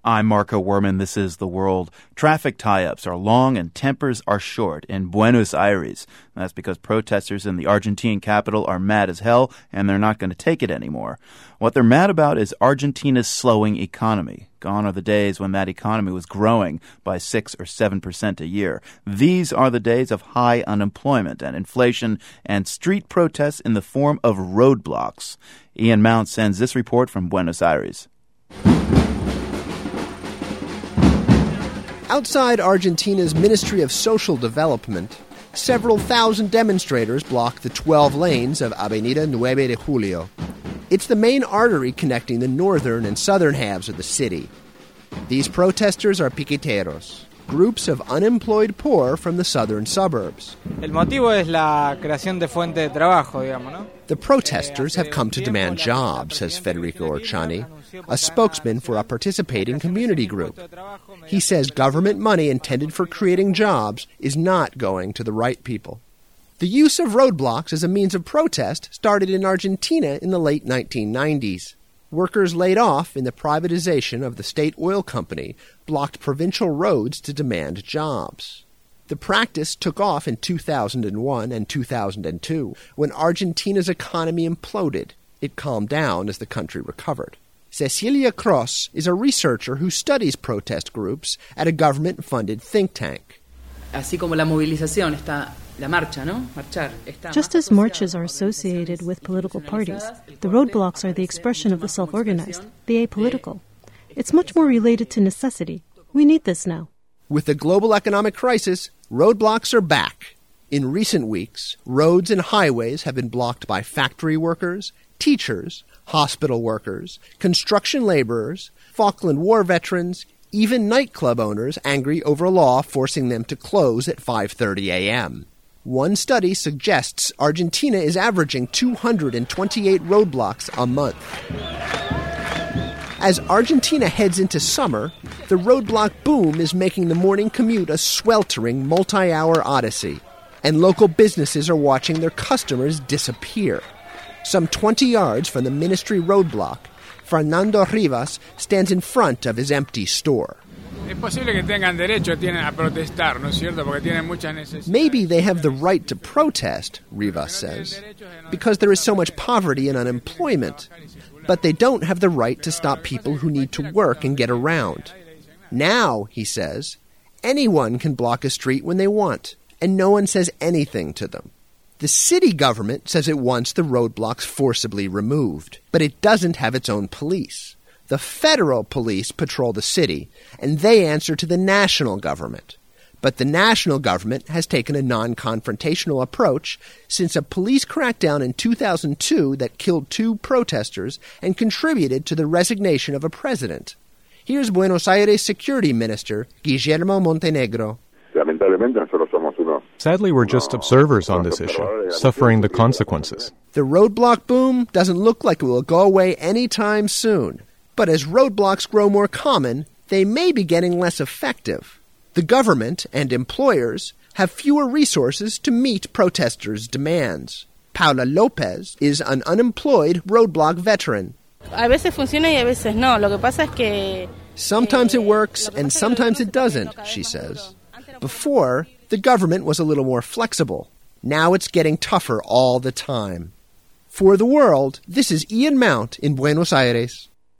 I'm Marco Werman. This is The World. Traffic tie-ups are long and tempers are short in Buenos Aires. That's because protesters in the Argentine capital are mad as hell, and they're not going to take it anymore. What they're mad about is Argentina's slowing economy. Gone are the days when that economy was growing by 6 or 7% a year. These are the days of high unemployment and inflation and street protests in the form of roadblocks. Ian Mount sends this report from Buenos Aires. Outside Argentina's Ministry of Social Development, several thousand demonstrators block the 12 lanes of Avenida 9 de Julio. It's the main artery connecting the northern and southern halves of the city. These protesters are piqueteros, groups of unemployed poor from the southern suburbs. El motivo es la creación de fuente de trabajo, digamos, ¿no? The protesters have come to demand jobs, says Federico Orchani, a spokesman for a participating community group. He says government money intended for creating jobs is not going to the right people. The use of roadblocks as a means of protest started in Argentina in the late 1990s. Workers laid off in the privatization of the state oil company blocked provincial roads to demand jobs. The practice took off in 2001 and 2002 when Argentina's economy imploded. It calmed down as the country recovered. Cecilia Cross is a researcher who studies protest groups at a government-funded think tank. Así como la movilización está la marcha, ¿no? Marchar. Just as marches are associated with political parties, the roadblocks are the expression of the self-organized, the apolitical. It's much more related to necessity. We need this now. With the global economic crisis, roadblocks are back. In recent weeks, roads and highways have been blocked by factory workers, teachers, hospital workers, construction laborers, Falkland War veterans, even nightclub owners angry over a law forcing them to close at 5:30 a.m. One study suggests Argentina is averaging 228 roadblocks a month. As Argentina heads into summer, the roadblock boom is making the morning commute a sweltering multi-hour odyssey, and local businesses are watching their customers disappear. Some 20 yards from the ministry roadblock, Fernando Rivas stands in front of his empty store. Maybe they have the right to protest, Rivas says, because there is so much poverty and unemployment. But they don't have the right to stop people who need to work and get around. Now, he says, anyone can block a street when they want, and no one says anything to them. The city government says it wants the roadblocks forcibly removed, but it doesn't have its own police. The federal police patrol the city, and they answer to the national government. But the national government has taken a non-confrontational approach since a police crackdown in 2002 that killed 2 protesters and contributed to the resignation of a president. Here's Buenos Aires Security Minister Guillermo Montenegro. Sadly, we're just observers on this issue, suffering the consequences. The roadblock boom doesn't look like it will go away anytime soon. But as roadblocks grow more common, they may be getting less effective. The government and employers have fewer resources to meet protesters' demands. Paula Lopez is an unemployed roadblock veteran. Sometimes it works and sometimes it doesn't, she says. Before, the government was a little more flexible. Now it's getting tougher all the time. For The World, this is Ian Mount in Buenos Aires.